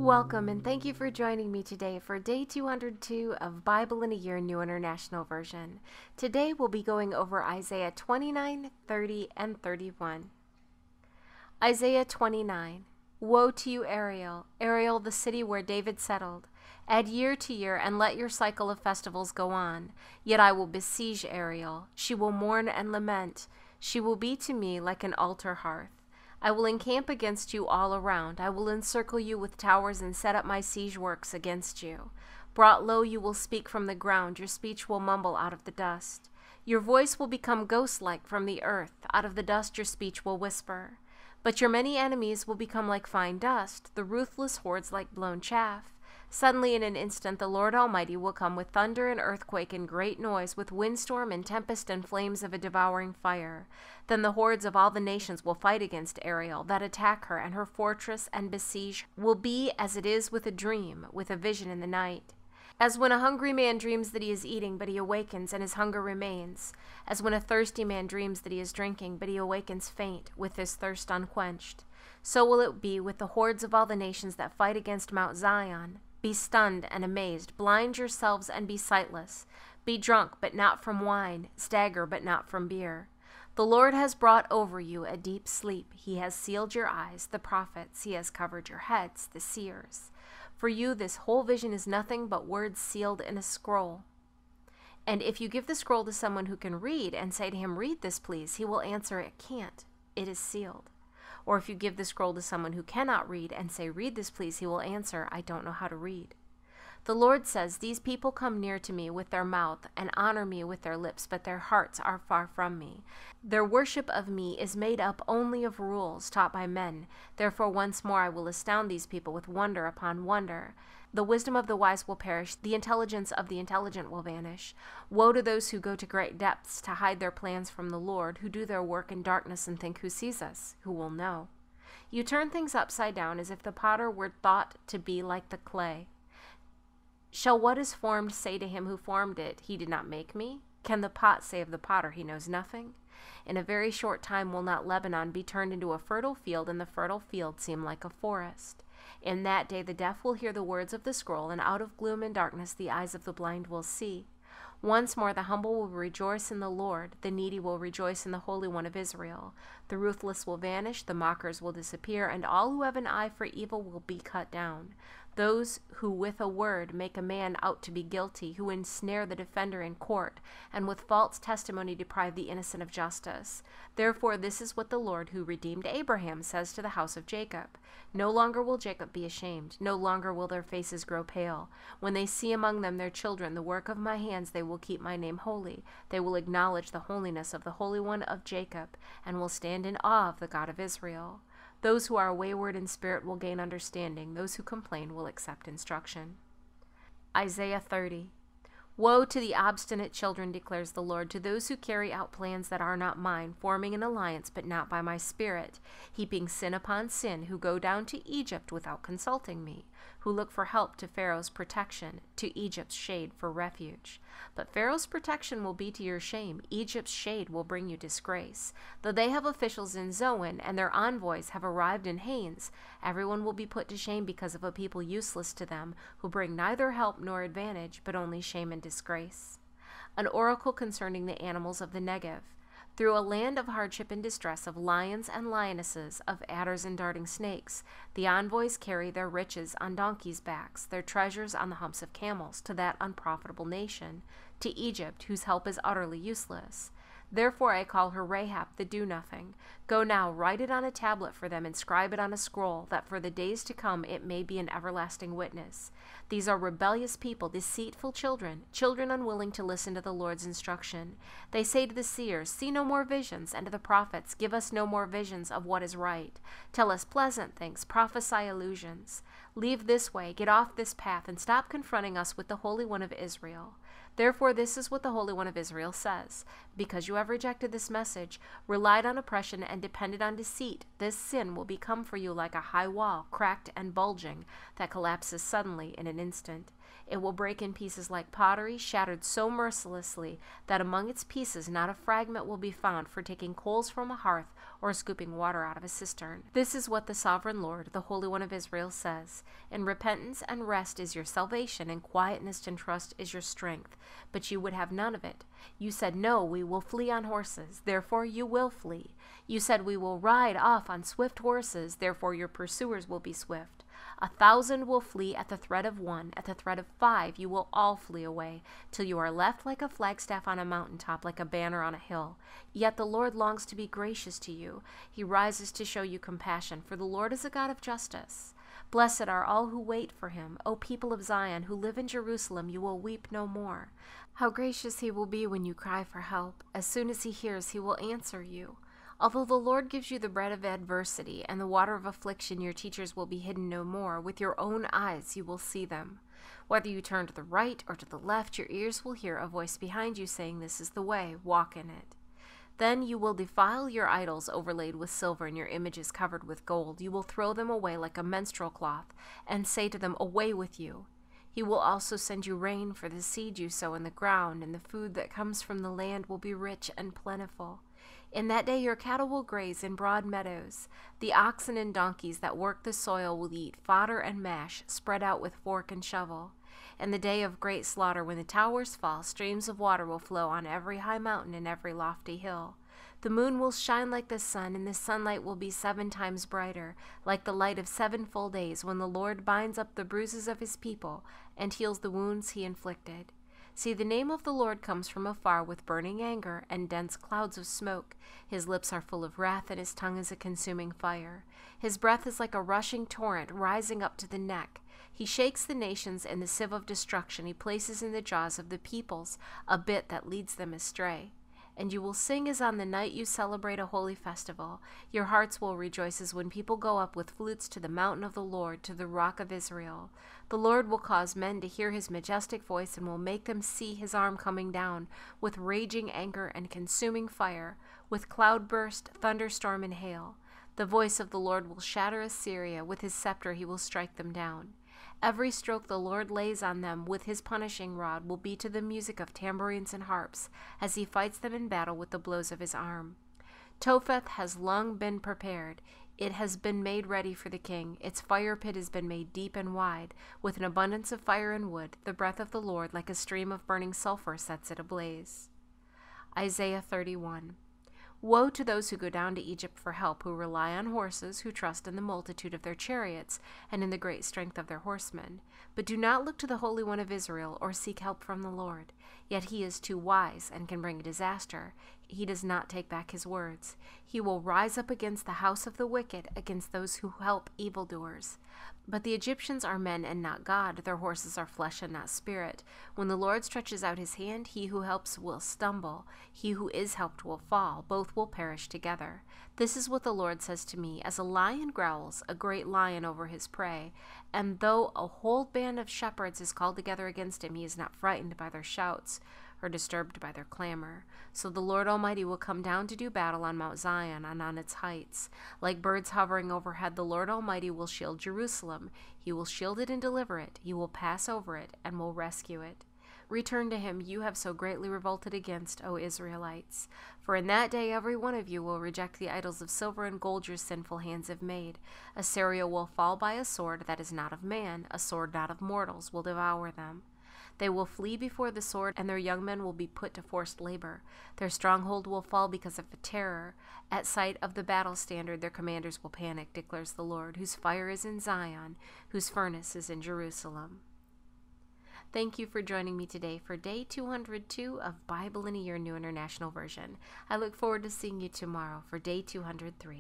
Welcome and thank you for joining me today for day 202 of Bible in a Year New International Version. Today we'll be going over Isaiah 29, 30, and 31. Isaiah 29. Woe to you, Ariel, Ariel, the city where David settled. Add year to year and let your cycle of festivals go on. Yet I will besiege Ariel. She will mourn and lament. She will be to me like an altar hearth. I will encamp against you all around. I will encircle you with towers and set up my siege works against you. Brought low you will speak from the ground. Your speech will mumble out of the dust. Your voice will become ghost-like from the earth. Out of the dust your speech will whisper. But your many enemies will become like fine dust, the ruthless hordes like blown chaff. Suddenly in an instant the Lord Almighty will come with thunder and earthquake and great noise, with windstorm and tempest and flames of a devouring fire. Then the hordes of all the nations will fight against Ariel, that attack her, and her fortress and besiege will be as it is with a dream, with a vision in the night. As when a hungry man dreams that he is eating, but he awakens, and his hunger remains. As when a thirsty man dreams that he is drinking, but he awakens faint, with his thirst unquenched. So will it be with the hordes of all the nations that fight against Mount Zion. Be stunned and amazed, blind yourselves and be sightless. Be drunk, but not from wine, stagger, but not from beer. The Lord has brought over you a deep sleep. He has sealed your eyes, the prophets. He has covered your heads, the seers. For you this whole vision is nothing but words sealed in a scroll. And if you give the scroll to someone who can read and say to him, "Read this, please," he will answer, "It can't. It is sealed." Or if you give the scroll to someone who cannot read and say, "Read this, please," he will answer, "I don't know how to read." The Lord says, "These people come near to me with their mouth and honor me with their lips, but their hearts are far from me. Their worship of me is made up only of rules taught by men. Therefore once more I will astound these people with wonder upon wonder. The wisdom of the wise will perish, the intelligence of the intelligent will vanish. Woe to those who go to great depths to hide their plans from the Lord, who do their work in darkness and think, 'Who sees us? Who will know?' You turn things upside down as if the potter were thought to be like the clay. Shall what is formed say to him who formed it, 'He did not make me'? Can the pot say of the potter, 'He knows nothing'? In a very short time will not Lebanon be turned into a fertile field, and the fertile field seem like a forest? In that day the deaf will hear the words of the scroll, and out of gloom and darkness the eyes of the blind will see. Once more the humble will rejoice in the Lord, the needy will rejoice in the Holy One of Israel. The ruthless will vanish, the mockers will disappear, and all who have an eye for evil will be cut down. Those who with a word make a man out to be guilty, who ensnare the defender in court, and with false testimony deprive the innocent of justice. Therefore this is what the Lord, who redeemed Abraham, says to the house of Jacob. No longer will Jacob be ashamed, no longer will their faces grow pale. When they see among them their children, the work of my hands, they will keep my name holy. They will acknowledge the holiness of the Holy One of Jacob, and will stand in awe of the God of Israel. Those who are wayward in spirit will gain understanding. Those who complain will accept instruction. Isaiah 30. Woe to the obstinate children, declares the Lord, to those who carry out plans that are not mine, forming an alliance but not by my spirit, heaping sin upon sin, who go down to Egypt without consulting me, who look for help to Pharaoh's protection, to Egypt's shade for refuge. But Pharaoh's protection will be to your shame. Egypt's shade will bring you disgrace. Though they have officials in Zoan, and their envoys have arrived in Hanes, everyone will be put to shame because of a people useless to them, who bring neither help nor advantage, but only shame and disgrace. An oracle concerning the animals of the Negev. Through a land of hardship and distress, of lions and lionesses, of adders and darting snakes, the envoys carry their riches on donkeys' backs, their treasures on the humps of camels, to that unprofitable nation, to Egypt, whose help is utterly useless. Therefore I call her Rahab, the do-nothing. Go now, write it on a tablet for them, inscribe it on a scroll, that for the days to come it may be an everlasting witness. These are rebellious people, deceitful children, children unwilling to listen to the Lord's instruction. They say to the seers, "See no more visions," and to the prophets, "Give us no more visions of what is right. Tell us pleasant things, prophesy illusions. Leave this way, get off this path, and stop confronting us with the Holy One of Israel." Therefore this is what the Holy One of Israel says. Because you have rejected this message, relied on oppression, and depended on deceit, this sin will become for you like a high wall, cracked and bulging, that collapses suddenly in an instant. It will break in pieces like pottery, shattered so mercilessly that among its pieces not a fragment will be found for taking coals from a hearth or scooping water out of a cistern. This is what the Sovereign Lord, the Holy One of Israel, says. In repentance and rest is your salvation, and quietness and trust is your strength. But you would have none of it. You said, "No, we will flee on horses," therefore you will flee. You said, "We will ride off on swift horses," therefore your pursuers will be swift. 1,000 will flee at the threat of one, at the threat of 5 you will all flee away, till you are left like a flagstaff on a mountaintop, like a banner on a hill. Yet the Lord longs to be gracious to you. He rises to show you compassion, for the Lord is a God of justice. Blessed are all who wait for him. O people of Zion, who live in Jerusalem, you will weep no more. How gracious he will be when you cry for help. As soon as he hears, he will answer you. Although the Lord gives you the bread of adversity and the water of affliction, your teachers will be hidden no more. With your own eyes you will see them. Whether you turn to the right or to the left, your ears will hear a voice behind you saying, "This is the way, walk in it." Then you will defile your idols overlaid with silver and your images covered with gold. You will throw them away like a menstrual cloth and say to them, "Away with you." He will also send you rain for the seed you sow in the ground, and the food that comes from the land will be rich and plentiful. In that day your cattle will graze in broad meadows. The oxen and donkeys that work the soil will eat fodder and mash, spread out with fork and shovel. In the day of great slaughter, when the towers fall, streams of water will flow on every high mountain and every lofty hill. The moon will shine like the sun, and the sunlight will be 7 times brighter, like the light of 7 full days, when the Lord binds up the bruises of his people and heals the wounds he inflicted. See, the name of the Lord comes from afar with burning anger and dense clouds of smoke. His lips are full of wrath, and his tongue is a consuming fire. His breath is like a rushing torrent rising up to the neck. He shakes the nations in the sieve of destruction. He places in the jaws of the peoples a bit that leads them astray. And you will sing as on the night you celebrate a holy festival. Your hearts will rejoice as when people go up with flutes to the mountain of the Lord, to the rock of Israel. The Lord will cause men to hear his majestic voice and will make them see his arm coming down with raging anger and consuming fire, with cloudburst, thunderstorm, and hail. The voice of the Lord will shatter Assyria. With his scepter he will strike them down. Every stroke the Lord lays on them with his punishing rod will be to the music of tambourines and harps, as he fights them in battle with the blows of his arm. Topheth has long been prepared. It has been made ready for the king. Its fire pit has been made deep and wide, with an abundance of fire and wood. The breath of the Lord, like a stream of burning sulfur, sets it ablaze. Isaiah 31. Woe to those who go down to Egypt for help, who rely on horses, who trust in the multitude of their chariots and in the great strength of their horsemen, but do not look to the Holy One of Israel or seek help from the Lord. Yet he is too wise and can bring disaster. He does not take back his words. He will rise up against the house of the wicked, against those who help evildoers. But the Egyptians are men and not God. Their horses are flesh and not spirit. When the Lord stretches out his hand, he who helps will stumble. He who is helped will fall. Both will perish together. This is what the Lord says to me. As a lion growls, a great lion over his prey, and though a whole band of shepherds is called together against him, he is not frightened by their shouts or disturbed by their clamor. So the Lord Almighty will come down to do battle on Mount Zion and on its heights. Like birds hovering overhead, the Lord Almighty will shield Jerusalem. He will shield it and deliver it. He will pass over it and will rescue it. Return to him, you have so greatly revolted against, O Israelites. For in that day every one of you will reject the idols of silver and gold your sinful hands have made. Assyria will fall by a sword that is not of man, a sword not of mortals will devour them. They will flee before the sword, and their young men will be put to forced labor. Their stronghold will fall because of the terror. At sight of the battle standard, their commanders will panic, declares the Lord, whose fire is in Zion, whose furnace is in Jerusalem. Thank you for joining me today for Day 202 of Bible in a Year New International Version. I look forward to seeing you tomorrow for Day 203.